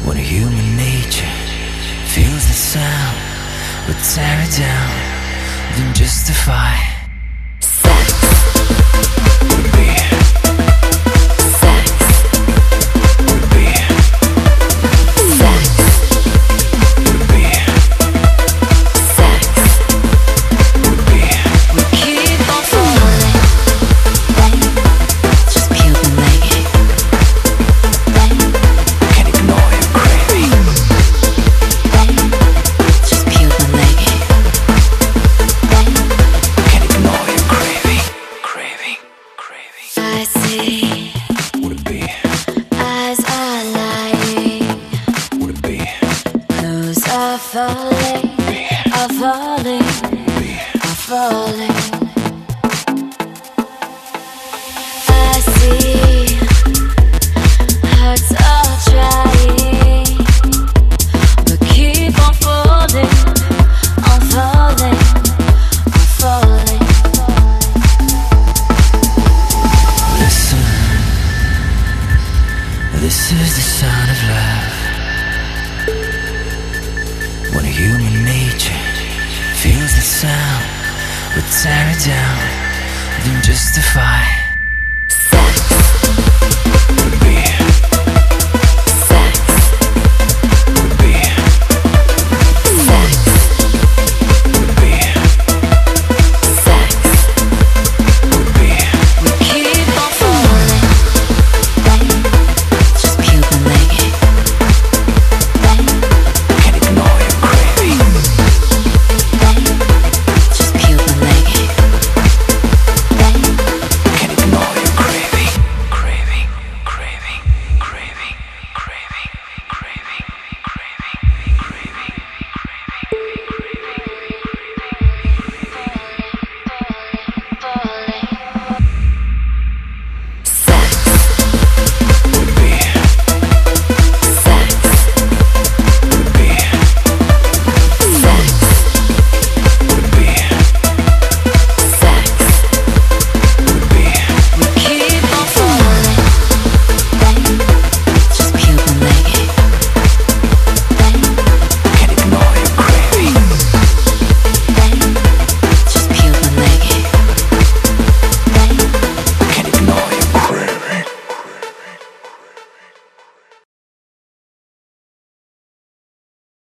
When human nature feels the sound, but tear it down, then justify. Sex. Would be. Sex. Would be. Sex. Would be. Sex. Would be. We keep on falling. Just pure naked. Can't ignore your craving. Just pure naked. Can't ignore your craving. Craving. Craving. I see Would it be? eyes are lying. Would it be? Those are falling, are falling, are falling. I see hearts are trying, but keep on falling, on falling, on falling. Listen, this is the sound of love. When human nature feels the sound, but tear it down, then justify.